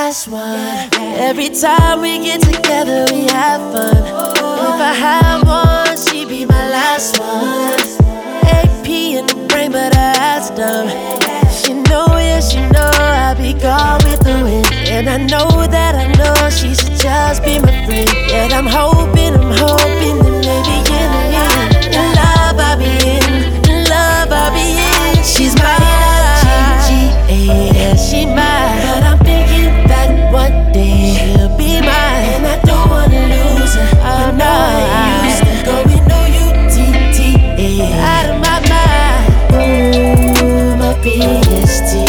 last one. Every time we get together, we have fun. If I have one, she be my last one. AP in the brain, but her ass dumb. She know, yeah, she know I be gone with the wind. And I know she should just be my friend. Yet I'm hoping that maybe in the end, in love I'll be in love I'll be in. She's my GGA, yeah, she mine. But I'm thinking that one day she'll be mine. And I don't wanna lose her. I know I used to go with no UTTA. Out of my mind, ooh, my PST.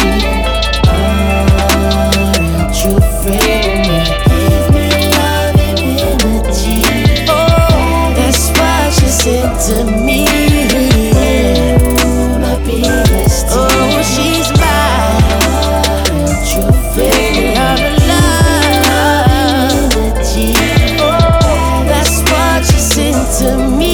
True friend, give me love and energy. Oh, that's why she said to me, my biggest. Oh, she's mine, true friend, love and energy. Oh, that's what she said to me.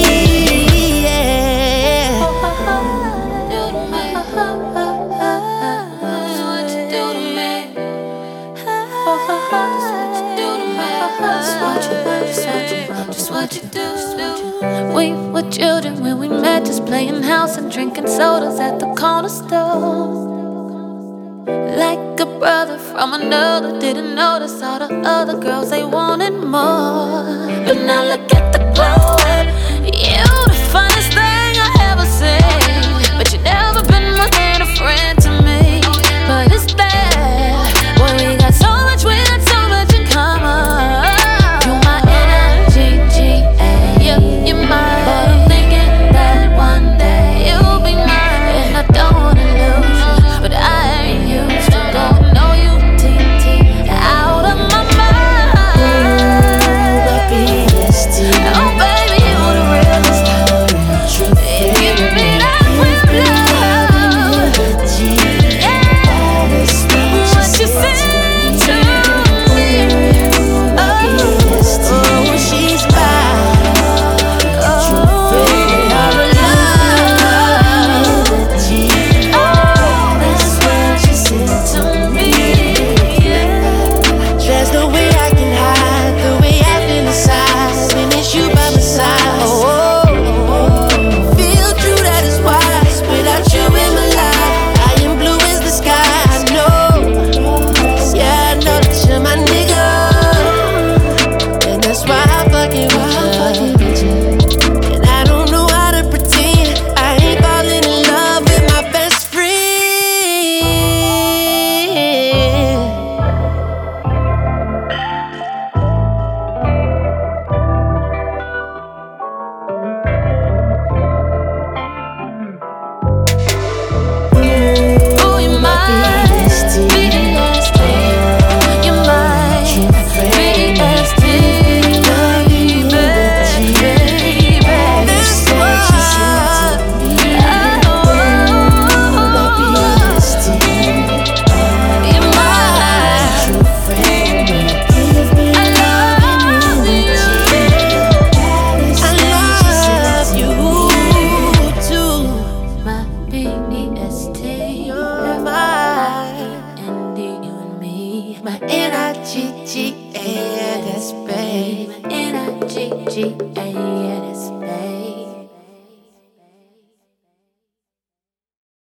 Just what you do. We were children when we met, just playing house and drinking sodas at the corner store. Like a brother from another, didn't notice all the other girls, they wanted more. But now look at the glow up. You the finest thing I ever seen. But you never been more than a friend to me. But it's there, boy, we got so much, we got so much in common. My NIGGA, that's babe. My NIGGA.